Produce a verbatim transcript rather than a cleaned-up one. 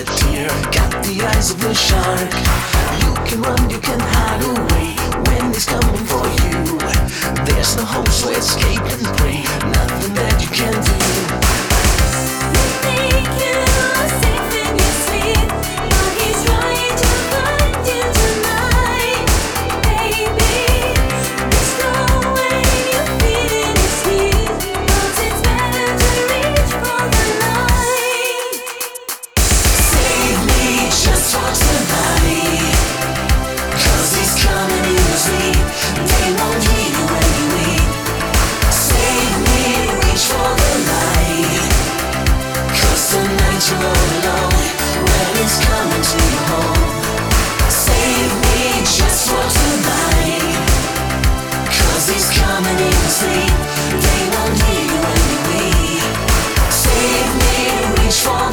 a deer, got the eyes of a shark. You can run, you can hide away when he's coming for you. There's no hope, so escape and pray. Nothing that you can do. You think you're safe in your sleep, but he's trying to find you tonight, baby. There's no way you're feeling his heat, 'cause it's better to reach for the light. Save me just for tonight, 'cause he's coming in your sleep. They won't hear you when you weep. Save me, reach for the light, 'cause tonight you're all alone when he's coming to your home. Save me just for tonight, 'cause he's coming in your sleep. They won't hear you when you weep. Save me, reach for